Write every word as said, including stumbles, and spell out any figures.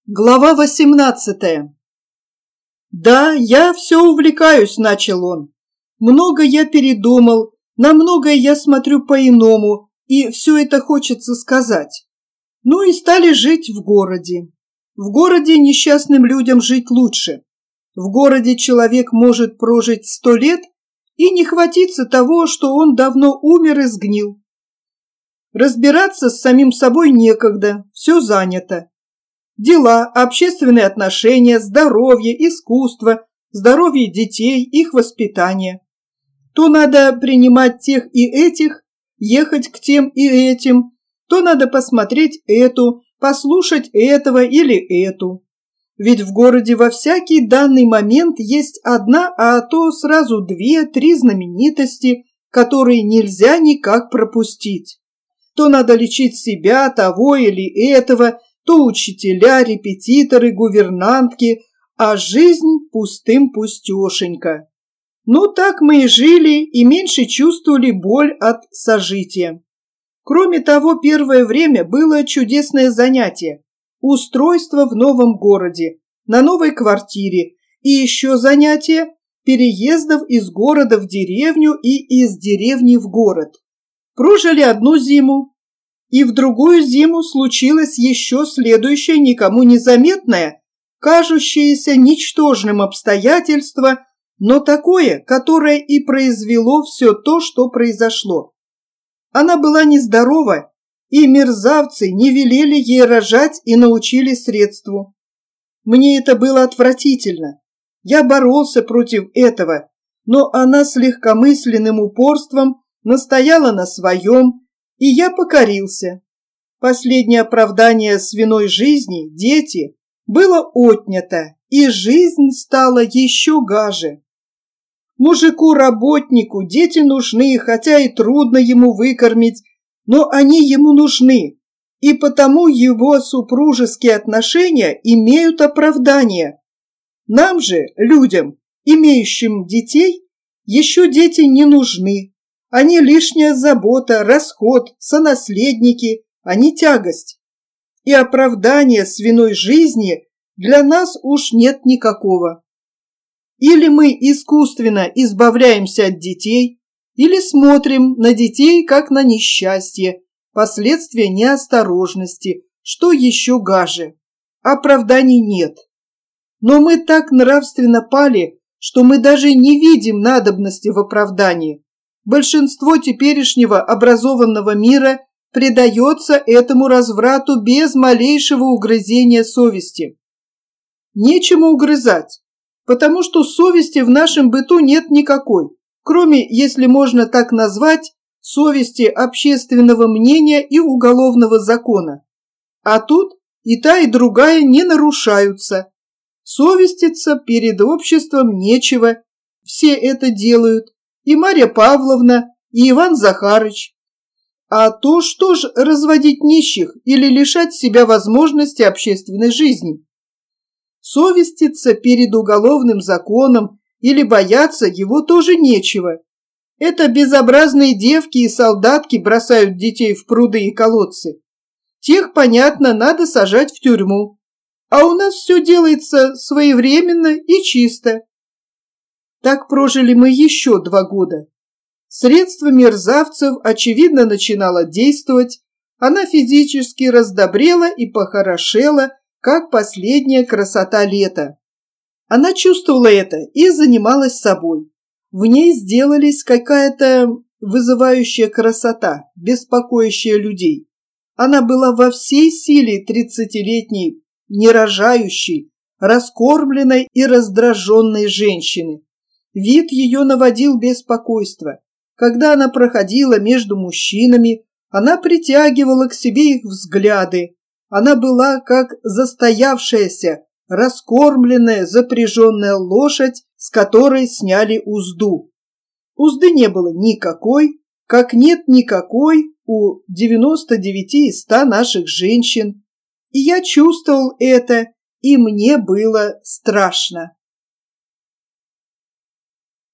Глава восемнадцатая. «Да, я все увлекаюсь», — начал он. «Много я передумал, на многое я смотрю по-иному, и все это хочется сказать. Ну и стали жить в городе. В городе несчастным людям жить лучше. В городе человек может прожить сто лет и не хватиться того, что он давно умер и сгнил. Разбираться с самим собой некогда, все занято. Дела, общественные отношения, здоровье, искусство, здоровье детей, их воспитание. То надо принимать тех и этих, ехать к тем и этим, то надо посмотреть эту, послушать этого или эту. Ведь в городе во всякий данный момент есть одна, а то сразу две, три знаменитости, которые нельзя никак пропустить. То надо лечить себя, того или этого, то учителя, репетиторы, гувернантки, а жизнь пустым пустешенька. Ну, так мы и жили, и меньше чувствовали боль от сожития. Кроме того, первое время было чудесное занятие – устройство в новом городе, на новой квартире, и еще занятие – переездов из города в деревню и из деревни в город. Прожили одну зиму. И в другую зиму случилось еще следующее никому незаметное, кажущееся ничтожным обстоятельство, но такое, которое и произвело все то, что произошло. Она была нездорова, и мерзавцы не велели ей рожать и научили средству. Мне это было отвратительно. Я боролся против этого, но она с легкомысленным упорством настояла на своем, и я покорился. Последнее оправдание свиной жизни, дети, было отнято, и жизнь стала еще гаже. Мужику-работнику дети нужны, хотя и трудно ему выкормить, но они ему нужны, и потому его супружеские отношения имеют оправдание. Нам же, людям, имеющим детей, еще дети не нужны. Они лишняя забота, расход, сонаследники, а не тягость. И оправдания свиной жизни для нас уж нет никакого. Или мы искусственно избавляемся от детей, или смотрим на детей как на несчастье, последствия неосторожности, что еще гаже. Оправданий нет. Но мы так нравственно пали, что мы даже не видим надобности в оправдании. Большинство теперешнего образованного мира предается этому разврату без малейшего угрызения совести. Нечему угрызать, потому что совести в нашем быту нет никакой, кроме, если можно так назвать, совести общественного мнения и уголовного закона. А тут и та, и другая не нарушаются. Совеститься перед обществом нечего, все это делают. И Марья Павловна, и Иван Захарыч. А то что ж разводить нищих или лишать себя возможности общественной жизни? Совеститься перед уголовным законом или бояться его тоже нечего. Это безобразные девки и солдатки бросают детей в пруды и колодцы. Тех, понятно, надо сажать в тюрьму. А у нас все делается своевременно и чисто. Так прожили мы еще два года. Средство мерзавцев, очевидно, начинало действовать. Она физически раздобрела и похорошела, как последняя красота лета. Она чувствовала это и занималась собой. В ней сделалась какая-то вызывающая красота, беспокоящая людей. Она была во всей силе тридцатилетней, нерожающей, раскормленной и раздраженной женщины. Вид ее наводил беспокойство. Когда она проходила между мужчинами, она притягивала к себе их взгляды. Она была как застоявшаяся, раскормленная, запряженная лошадь, с которой сняли узду. Узды не было никакой, как нет никакой у девяноста девяти из ста наших женщин. И я чувствовал это, и мне было страшно.